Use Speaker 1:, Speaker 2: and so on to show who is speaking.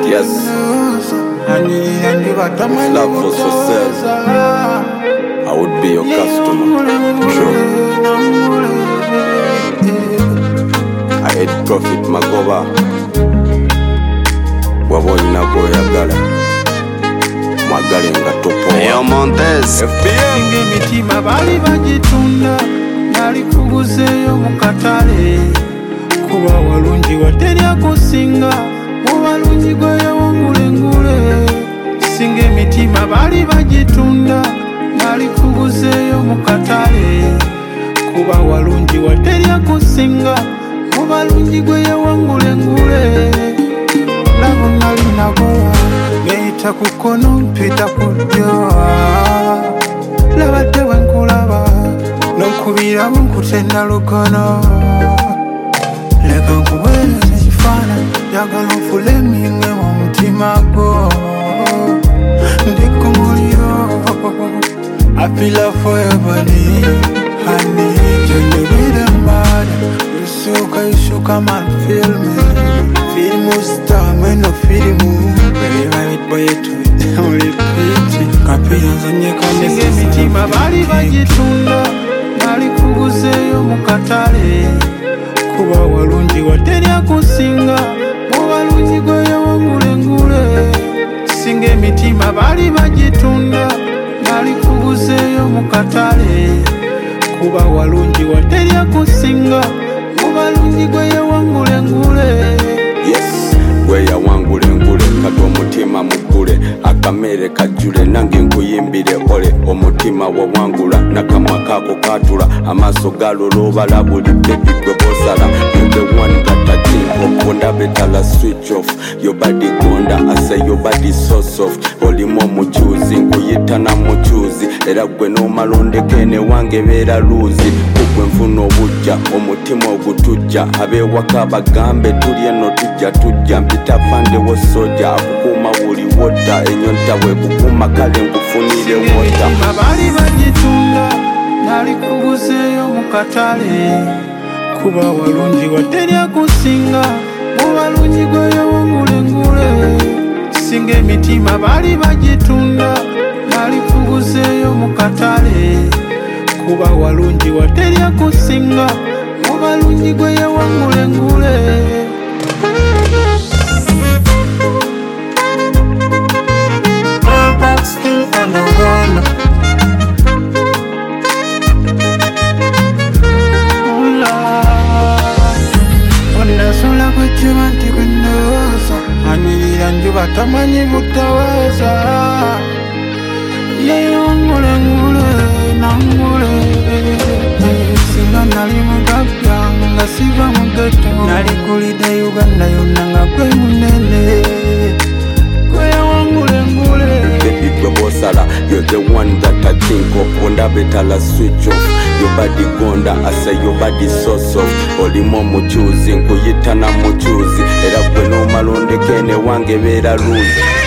Speaker 1: Yes. Love was for sale. I would be your customer. True. I ate profit magoba. Wabona goyagala. Magale nga topo.
Speaker 2: Yo Montez.
Speaker 3: Singa emitima bali bagitunda nali kuguzeeyo mu katale kuba walungi waterya kusinga mu balungi gwe yawangula engule. Singa emitima bali bagitunda nali kuguzeeyo mu katale kuba walungi waterya kusinga mu balungi gwe yawangula engule. Labo nali nagoba neeyita ku kkono mpita ku ddyo labadde bwe nkulaba n'onkubiramu nkutenda lukono. Leka nkuweereza ekifaananyi njagala onfule eminge mu mutima gwo ndi ku muliro. I feel love for your body, honey. You need a man. You should come and feel me. Feel me star, when no feel me. Baby, right boy, to it, repeat it. Kapira zanye kane singe mitima bali bagitunda nali kuguzeeyo mu katale kuba walungi waterya kusinga mu balungi gwe yawangula engule. Singa emitima bali bagitunda nali kuguzeeyo mu katale kuba walungi waterya kusinga mu balungi gwe yawangula engule.
Speaker 1: Yes, gwe yawangula engule kati omutima mugule akamere kajjule nange nkuyimbire ole. Omutima wawangula nakamwa kako katula amaaso galooba labulidde bigwe bosala. You're the one that I think of when I better switch off. Your body gonda, I say your body so soft. Olimo muchuzi nkuyita na muchuzi era gwe n'omalondeke ne wange beera luuzi. Kugwe nfuna obujja omutima ogutujja ab'ewaka bagambe tuli eno tujja mpita fande wo soja akukuuma buli wota ennyonta bwe kukuuma kale nkufunire wota.
Speaker 3: Emitima bali bagitunda nali kuguzeeyo mu katale kuba walungi waterya kusinga mu balungi gwe yawangula engule. Singa emitima bali bagitunda nali kuguzeeyo mu katale kuba walungi waterya kusinga mu balungi gwe yawangula engule. Onasula kwekiba nti kwendowooza anirira njuba tamanyi butawaza yeyawangula engule nangule. Singa nali mugagga nga siva mu ghetto nali kulidde Uganda yonna nga gwe munene gwe yawangula engule.
Speaker 1: Baby gwe bosala, you're the one that I think of when I better switch off. Your body gonda, I say your body so soft. Olimo muchuzi nkuyita na muchuzi era gwe n'omalondeke ne wange beera luuzi.